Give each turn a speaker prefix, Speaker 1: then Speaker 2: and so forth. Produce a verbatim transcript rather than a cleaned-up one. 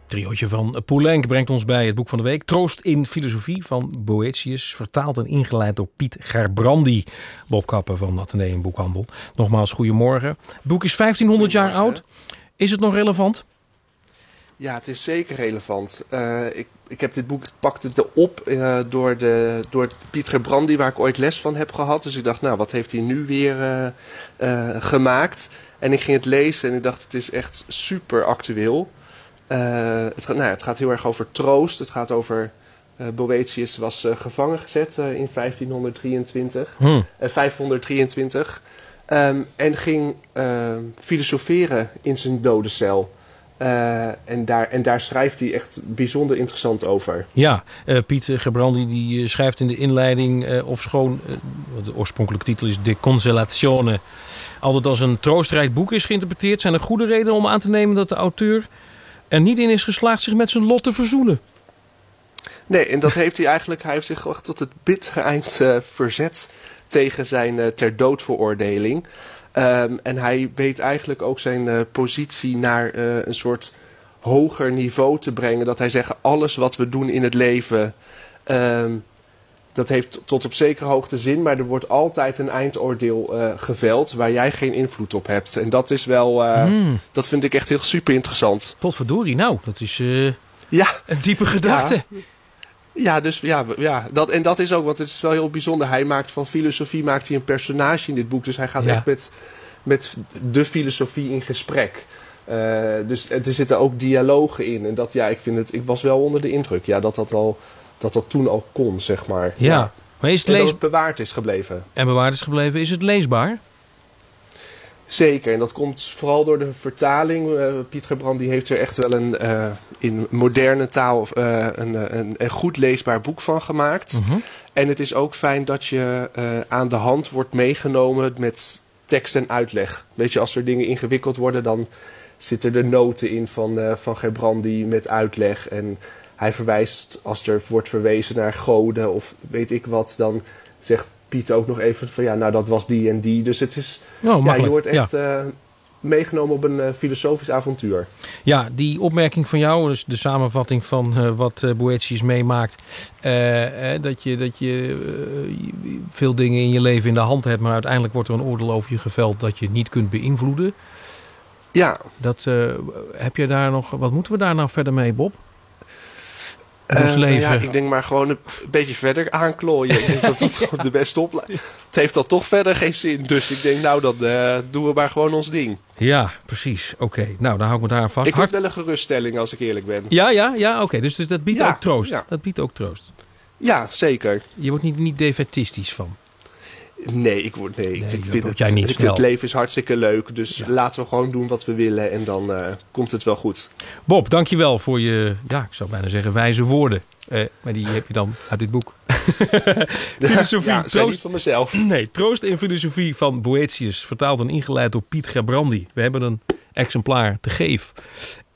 Speaker 1: Triootje van Poulenc brengt ons bij het boek van de week. Troost in filosofie van Boëthius. Vertaald en ingeleid door Piet Gerbrandi. Bob Kappen van Atheneum Boekhandel. Nogmaals, goedemorgen. Het boek is vijftienhonderd jaar oud. Is het nog relevant?
Speaker 2: Ja, het is zeker relevant. Uh, ik, ik heb dit boek, ik pakte het op uh, door, de, door Piet Gerbrandi, waar ik ooit les van heb gehad. Dus ik dacht, nou, wat heeft hij nu weer uh, uh, gemaakt? En ik ging het lezen en ik dacht, het is echt super actueel. Uh, het, gaat, nou ja, het gaat heel erg over troost. Het gaat over... Uh, Boëthius was uh, gevangen gezet uh, in vijftienhonderddrieëntwintig. Hmm. Uh, vijfhonderddrieëntwintig. Um, en ging uh, filosoferen in zijn dodencel. Uh, en, daar, en daar schrijft hij echt bijzonder interessant over.
Speaker 1: Ja, uh, Piet Gerbrandi die uh, schrijft in de inleiding... Uh, ofschoon uh, de oorspronkelijke titel is De Consolazione... altijd als een troostrijk boek is geïnterpreteerd... zijn er goede redenen om aan te nemen dat de auteur... er niet in is geslaagd zich met zijn lot te verzoenen.
Speaker 2: Nee, en dat heeft hij eigenlijk... Hij heeft zich echt tot het bittere eind uh, verzet... tegen zijn uh, ter dood veroordeling. Um, en hij weet eigenlijk ook zijn uh, positie naar uh, een soort hoger niveau te brengen. Dat hij zegt, alles wat we doen in het leven... Um, dat heeft tot op zekere hoogte zin... maar er wordt altijd een eindoordeel uh, geveld... waar jij geen invloed op hebt. En dat is wel... Uh, mm. Dat vind ik echt heel super interessant.
Speaker 1: Potverdorie, nou, dat is uh,
Speaker 2: ja.
Speaker 1: een diepe gedachte.
Speaker 2: Ja. Ja, dus ja, ja dat, en dat is ook, want het is wel heel bijzonder. Hij maakt van filosofie maakt hij een personage in dit boek. Dus hij gaat ja. echt met, met de filosofie in gesprek. Uh, dus er zitten ook dialogen in. En dat, ja, ik vind het, ik was wel onder de indruk. Ja, dat dat al, dat dat toen al kon, zeg maar.
Speaker 1: Ja, ja. Maar is het
Speaker 2: lees...
Speaker 1: lees...
Speaker 2: dat het bewaard is gebleven.
Speaker 1: En bewaard is gebleven. Is het leesbaar?
Speaker 2: Zeker, en dat komt vooral door de vertaling. Uh, Piet Gerbrandi heeft er echt wel een uh, in moderne taal uh, een, een, een goed leesbaar boek van gemaakt. Mm-hmm. En het is ook fijn dat je uh, aan de hand wordt meegenomen met tekst en uitleg. Weet je, als er dingen ingewikkeld worden, dan zitten er noten in van, uh, van Gerbrandi met uitleg. En hij verwijst, als er wordt verwezen naar goden of weet ik wat, dan zegt Piet ook nog even van ja, nou dat was die en die. Dus het is, oh, ja, je wordt echt ja. uh, meegenomen op een uh, filosofisch avontuur.
Speaker 1: Ja, die opmerking van jou, dus de samenvatting van uh, wat uh, Boëthius meemaakt. Uh, uh, dat je, dat je uh, veel dingen in je leven in de hand hebt, maar uiteindelijk wordt er een oordeel over je geveld dat je niet kunt beïnvloeden.
Speaker 2: Ja.
Speaker 1: Dat, uh, heb je daar nog, wat moeten we daar nou verder mee, Bob?
Speaker 2: Uh, nou ja, ik denk maar gewoon een beetje verder aanklooien. Ik denk dat dat gewoon de beste opleiding. Het heeft dan toch verder geen zin. Dus ik denk, nou, dan uh, doen we maar gewoon ons ding.
Speaker 1: Ja, precies. Oké, okay. Nou, dan hou ik me daar vast.
Speaker 2: Ik Hart... vind wel een geruststelling, als ik eerlijk ben.
Speaker 1: Ja, ja, ja, oké. Okay. Dus, dus dat biedt ja, ook troost. Ja. Dat biedt ook troost.
Speaker 2: Ja, zeker.
Speaker 1: Je wordt niet, niet defetistisch van.
Speaker 2: Nee, ik, word, nee, nee, ik vind het,
Speaker 1: jij niet
Speaker 2: ik, het leven is hartstikke leuk. Dus ja. laten we gewoon doen wat we willen. En dan uh, komt het wel goed.
Speaker 1: Bob, dankjewel voor je, ja, ik zou bijna zeggen wijze woorden. Uh, maar die heb je dan uit dit boek. Filosofie,
Speaker 2: ja, troost. Niet van mezelf.
Speaker 1: Nee, Troost in filosofie van Boëthius. Vertaald en ingeleid door Piet Gerbrandi. We hebben een exemplaar te geven.